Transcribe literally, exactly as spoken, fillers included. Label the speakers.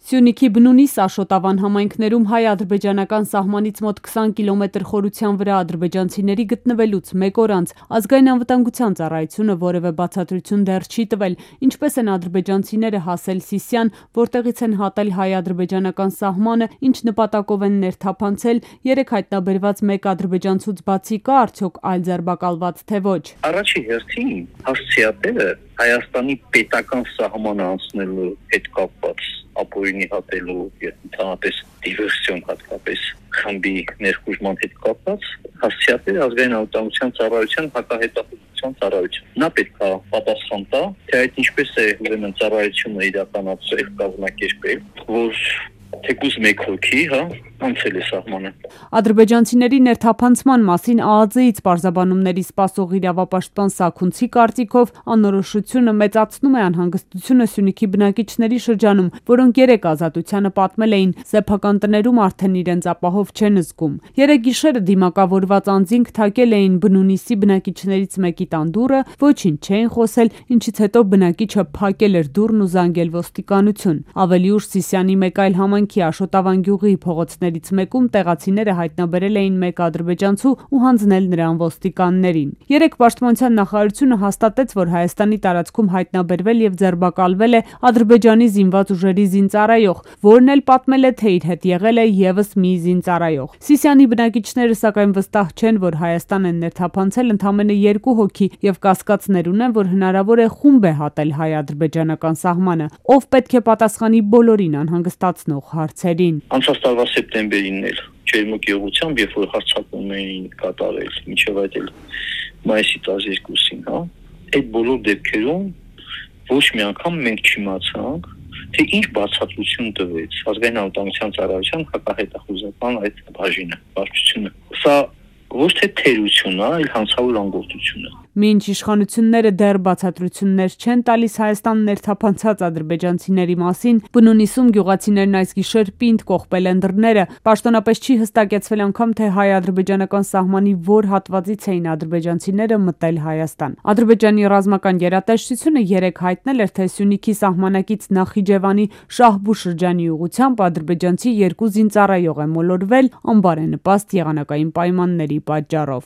Speaker 1: Սյունիքի Բնունի Սաշոտավան համայնքներում հայ-ադրբեջանական սահմանից մոտ քսան կիլոմետր խորության վրա ադրբեջանցիների գտնվելուց մեկ օր անց ազգային անվտանգության ծառայությունը որևէ բացատրություն դեռ չի տվել, ինչպես են ադրբեջանցիները հասել Սիսիան, որտեղից են հատել հայ-ադրբեջանական սահմանը, ինչ նպատակով են ներթափանցել, երեք հայտնաբերված մեկ ադրբեջանցուց բացի կա արդյոք այլ ձերբակալված թե ոչ։
Speaker 2: Առաջի հերթին հասցեատերը Հայաստանի պետական սահմանը անցնելու հետ կապված ապօրինի հատելու եւ ընդհանրապես դիվերսիոն հատկապես խմբի ներխուժման հետ կապված հասցեատերը ազգային անվտանգության ծառայության հակահետախուզության ծառայություն։ Նա պետք է պատասխան տա, թե այդ ինչպես է ուրեմն ծառայությունը իրականացրել, կազմակերպել, որ թեկուզ մեկ հոգի, հա, անցել է սահմանը։
Speaker 1: Ադրբեջանցիների ներթափանցման մասին ԱԱԾ-ից պարզաբանումների սպասող իրավապաշտպան Սաքունցի կարծիքով անորոշությունը մեծացնում է անհանգստությունը Սյունիքի բնակիչների շրջանում, որոնք երեկ Ազատությանը պատմել էին, սեփական տներում արդեն իրենց ապահով չեն զգում։ Երեկ գիշերը դիմակավորված անձինք թակել էին Բնունիսի բնակիչներից մեկի տան դուռը, ոչինչ չէին խոսել, ինչից հետո բնակիչը փակել էր դուռն ու զանգել ոստիկանություն։ Ավելի ուշ Սիսիանի մեկ այլ համայնքի Աշոտավան գյուղի փողոցներից մեկում տեղացիները հայտնաբերել էին մեկ ադրբեջանցու ու հանձնել նրան ոստիկաններին։ Երեկ Պաշտպանության նախարարությունը հաստատեց, որ Հայաստանի տարածքում հայտնաբերվել եւ ձերբակալվել է Ադրբեջանի զինված ուժերի զինծառայող, որն էլ պատմել է, թե իր հետ եղել է եւս մի զինծառայող։ Սիսիանի բնակիչները սակայն վստահ չեն, որ Հայաստան են ներթափանցել ընդամենը երկու հոգի եւ կասկածներ ունեն, որ հնարավոր է խումբ է հատել հայ-ադրբեջանական սահմանը, ով պետք է պատասխանի բոլորին անհանգստացնող հարցերին։
Speaker 2: Անցած տարվա սեպտեմբերին էլ ջերմուկ եղությամբ, երբ որ հարձակում էին կատարել, մինչև այդ էլ մայիսի տասներկուսին, հա, այդ բոլոր դեպքերում ոչ մի անգամ մենք չիմացանք, թե ինչ բացատրություն տվեց ազգային անվտանգության ծառայության հակահետախուզական այդ բաժինը, վարչությունը։ Սա ոչ թե թերություն է, այլ հանցավոր անգործություն է։
Speaker 1: Մինչ իշխանությունները դեռ բացատրություններ չեն տալիս Հայաստան ներթափանցած ադրբեջանցիների մասին, Բնունիսում գյուղացիներն այս գիշեր պինդ կողպել են դռները, պաշտոնապես չի հստակեցվել անգամ, թե հայ-ադրբեջանական սահմանի որ հատվածից էին ադրբեջանցիները մտել Հայաստան։ Ադրբեջանի ռազմական գերատեսչությունը երեկ հայտնել էր, թե Սյունիքի սահմանակից Նախիջևանի Շահբու շրջանի ուղղությամբ ադրբեջանցի երկու զինծառայող է մոլորվել անբարենպաստ եղանակային պայմանների պատճառով։